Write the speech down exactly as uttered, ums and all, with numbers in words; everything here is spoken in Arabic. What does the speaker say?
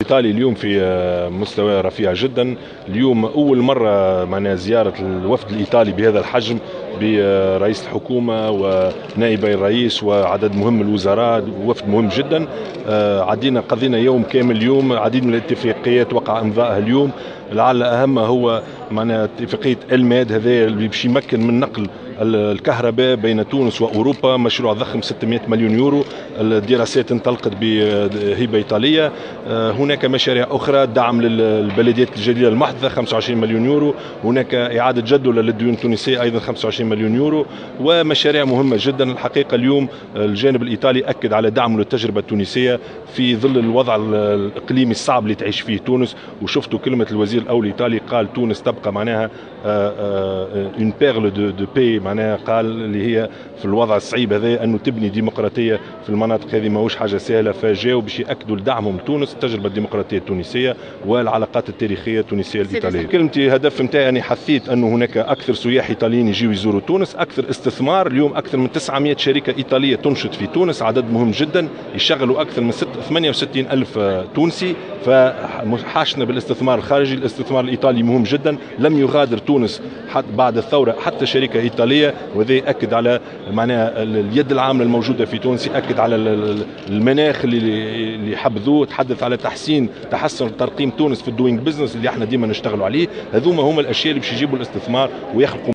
الإيطالي اليوم في مستوى رفيع جدا. اليوم أول مرة معنا زيارة الوفد الإيطالي بهذا الحجم برئيس الحكومة ونائبي الرئيس وعدد مهم من الوزراء، وفد مهم جدا. عدينا قضينا يوم كامل اليوم، عديد من الاتفاقيات وقع امضائها اليوم. لعل اهمها هو معنا اتفاقيه الماد، هذا اللي باش يمكن من نقل الكهرباء بين تونس واوروبا، مشروع ضخم ستمائة مليون يورو. الدراسات انطلقت بهبه ايطاليه. هناك مشاريع اخرى دعم للبلديات الجديده المحدثه خمسة وعشرين مليون يورو. هناك اعاده جدول للديون التونسيه ايضا خمسة وعشرين مليون يورو، ومشاريع مهمه جدا. الحقيقه اليوم الجانب الايطالي اكد على دعمه للتجربه التونسيه في ظل الوضع الاقليمي الصعب اللي تعيش فيه تونس. وشفتوا كلمه الوزير الاول الايطالي، قال تونس تبقى معناها اون بيرل دو دو بي، معناها قال اللي هي في الوضع الصعيب هذا انه تبني ديمقراطيه في المناطق هذه ماهوش حاجه سهله. فجاوا باش ياكدوا لدعمهم تونس التجربه الديمقراطيه التونسيه والعلاقات التاريخيه التونسيه الايطاليه. كلمتي هدف نتاعي اني حثيت انه هناك اكثر سياح ايطاليين يجيوا يزوروا تونس، اكثر استثمار. اليوم اكثر من تسعمائة شركه ايطاليه تنشط في تونس، عدد مهم جدا، يشغلوا اكثر من ثمانية وستين الف تونسي. فحاشنا بالاستثمار الخارجي، الاستثمار الايطالي مهم جدا. لم يغادر تونس حتى بعد الثوره حتى شركه ايطاليه، وهذا ياكد على معناها اليد العامله الموجوده في تونس، ياكد على المناخ اللي اللي حبذوه. تحدث على تحسين تحسن ترقيم تونس في الدوينج بزنس اللي احنا ديما نشتغلوا عليه. هذوما هما الاشياء اللي باش يجيبوا الاستثمار ويخلقوا